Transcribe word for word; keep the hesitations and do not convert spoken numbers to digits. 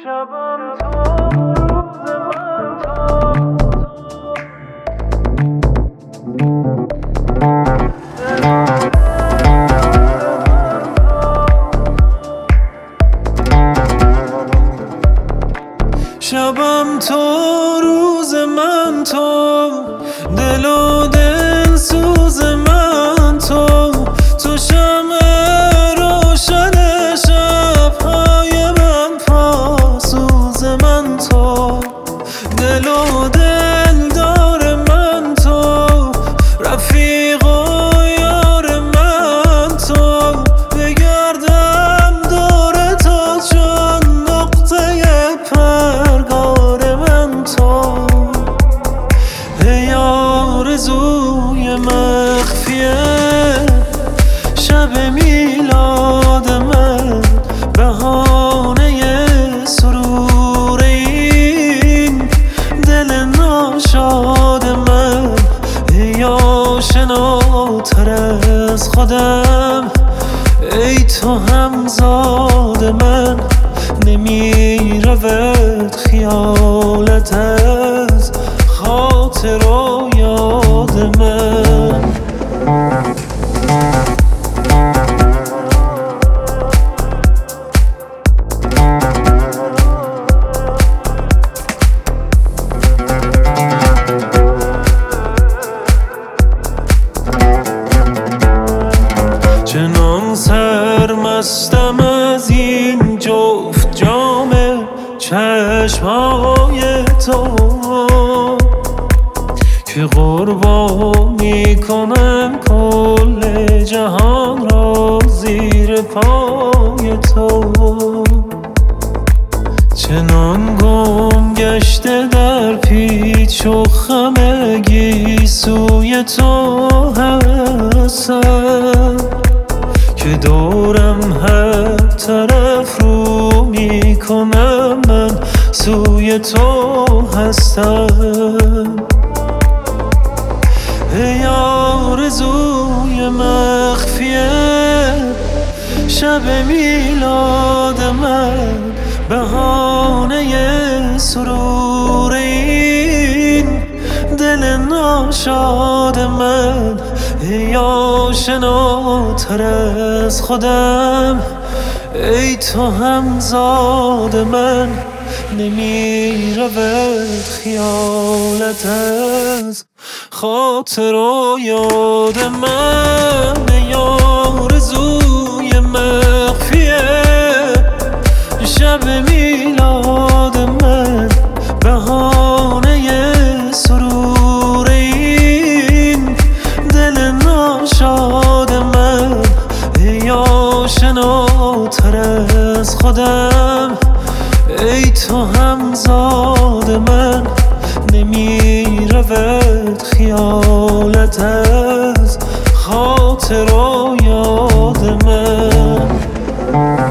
شبم تو روز من تو شبم تو روز من تو دل و دل سوز من تو تو شمع روشن شب‌های من پاسوز من تو دل و دل دار من تو رفیق و یار من تو بگردم دور تو چون نقطه پرگار من تو ای آرزوی مخفیه شب میلاد من بهانه سرور این دل ناشاد من ای آشناتر از خودم ای تو همزاد من نمی رود خیالت از خاطر و یاد من چنان سرمستم از این جفت جام چشمهای تو که قربانی کنم کل جهان را زیر پای تو چنان گم گشته در پیچ و خم گیسوی تو هستم که دورم هر طرف رو می کنم من سوی تو هستم ای آرزوی مخفیه شب میلاد من بهانه سرور این دل ناشاد من ای آشناتر از خودم ای تو همزاد من نمی رود خیالت از خاطر و یاد من ای آرزوی مخفیه شب میلاد من بهانه سرور این دل ناشاد من ای آشناتر از خودم ای تو همزاد من نمی رود خیالت از خاطر و یاد من